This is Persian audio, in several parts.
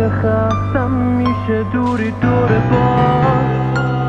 ذهن خستم میشه دوری دور باز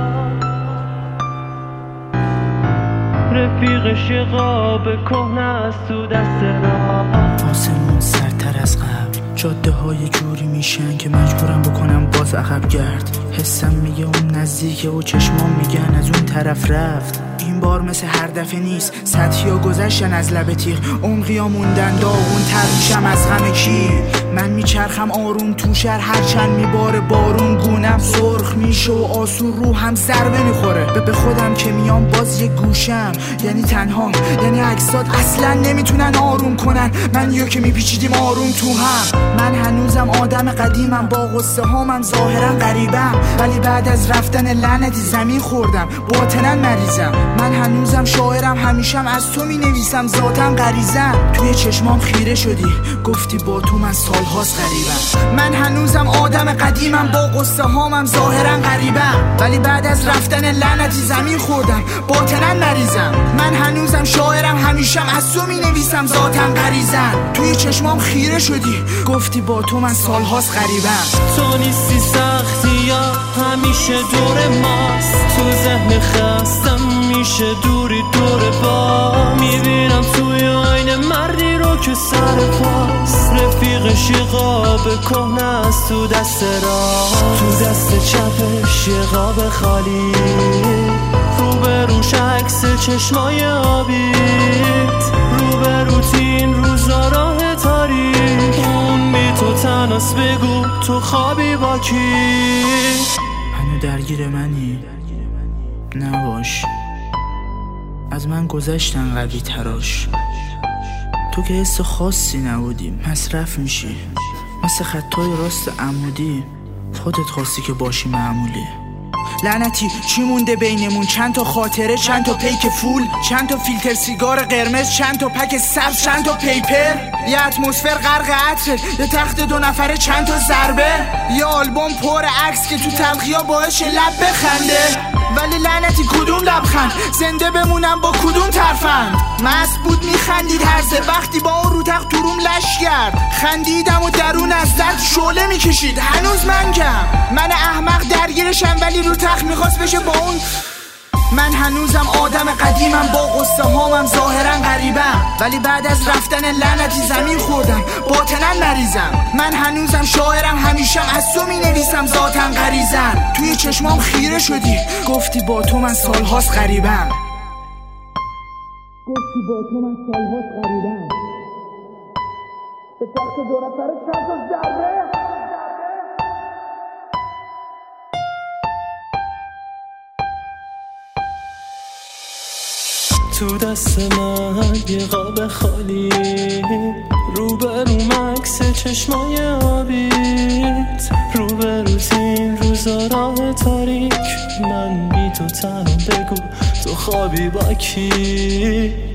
رفیق شقاب کهنه از تو دست را آسمون سرتر از قبل جاده های جوری میشن که مجبورم بکنم باز عقب گرد حسم میگه اون نزدیکه و چشمام میگن از اون طرف رفت این بار مثل هر دفعه نیست سطحی ها گذشتن از لب تیغ عمقی ها موندن داغون تر میشم از غم کی من میچرخم آروم تو شهر هرچند میباره بارون گونم سرخ میشه و آسون روحم ضربه میخوره به خودم که میام باز یه گوشم یعنی تنها یعنی اجساد اصلا نمیتونن آروم کنن من یا که میپیچیدیم آروم تو هم من هنوزم آدم قدیمم با غصه هامم ظاهرا غریبم ولی بعد از رفتن لعنتی زمین خوردم باطنا مریضم من هنوزم شاعرم همیشم از تو مینویسم ذاتم غریزم توی چشمام خیره شدی گفتی با تو من سالهاست غریبم من هنوزم آدم قدیمم با غصه هامم ظاهرا غریبم ولی بعد از رفتن لعنتی زمین خوردم باطنا مریضم من هنوزم شاعرم همیشم از تو مینویسم ذاتم غریزم توی چشمام خیره شدی گفتی با تو من سالهاست غریبم تو نیستی سختی یا همیشه دور ماست تو ذهن خستم میشه دوری دور با میبینم توی آینه مردی رو که سر پاست رفیق شقاب کهنه از تو دست راست تو دست چپش یه قاب خالی روبروش عکس چشمای آبیت روبروت این روزا راه تاریک اون بی تو تناس بگو تو خوابی با کی هنو درگیر منی نباش از من گذشتن قوی تراش تو که حس خاصی نبودی مصرف میشی مثل خطای راست عمودی خودت خواستی که باشی معمولی لعنتی چی مونده بینمون چند تا خاطره چند تا پیک فول چند تا فیلتر سیگار قرمز چند تا پک سبز چند تا پیپر یه اتمسفر غرق عطر یه تخت 2 نفره چند تا ضربه یه آلبوم پر عکس که تو تلخیا باعث لب بخنده ولی لعنتی کدوم لبخند زنده بمونم با کدوم ترفند مست بود میخندید هرزه وقتی با اون رو تخت تو روم لش کرد خندیدم و درون از درد شعله میکشید هنوز من کم من احمق درگیرشم ولی رو تخت میخواست بشه با اون من هنوزم آدم قدیمم با غصه هامم ظاهرا غریبم ولی بعد از رفتن لعنتی زمین خوردم باطنا مریضم من هنوزم شاعرم همیشم از تو مینویسم ذاتم غریزم توی چشمام خیره شدی گفتی با تو من سالهاست غریبم گفتی با تو من سالهاست غریبم به تخت 2 نفره چند تا ضربه تو دست من یه قاب خالی روبروم عکس چشمای آبیت روبروت این روزا راه تاریک من بی تو تنها بگو تو خوابی با کی